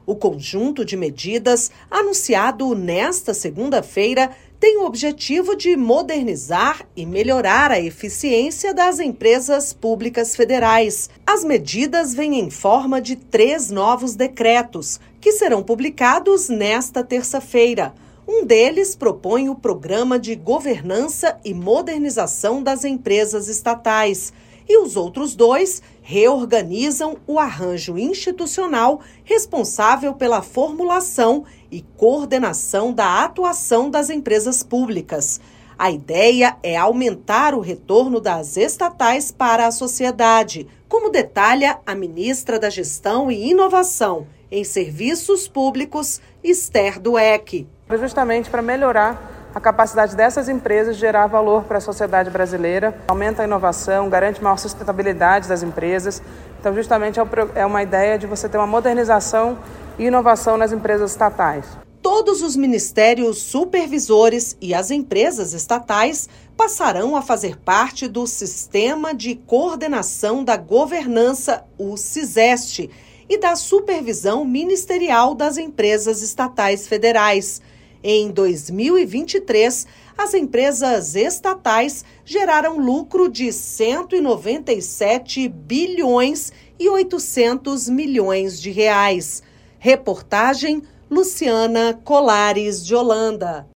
O conjunto de medidas, anunciado nesta segunda-feira, tem o objetivo de modernizar e melhorar a eficiência das empresas públicas federais. As medidas vêm em forma de 3 novos decretos, que serão publicados nesta terça-feira. Um deles propõe o Programa de Governança e Modernização das Empresas Estatais. E os outros 2 reorganizam o arranjo institucional responsável pela formulação e coordenação da atuação das empresas públicas. A ideia é aumentar o retorno das estatais para a sociedade, como detalha a ministra da Gestão e Inovação em Serviços Públicos, Esther Dweck. Justamente para melhorar a capacidade dessas empresas de gerar valor para a sociedade brasileira, aumenta a inovação, garante maior sustentabilidade das empresas. Então, justamente é uma ideia de você ter uma modernização e inovação nas empresas estatais. Todos os ministérios supervisores e as empresas estatais passarão a fazer parte do Sistema de Coordenação da Governança, o SISEST, e da Supervisão Ministerial das Empresas Estatais Federais. Em 2023, as empresas estatais geraram lucro de 197 bilhões e 800 milhões de reais. Reportagem Luciana Colares de Holanda.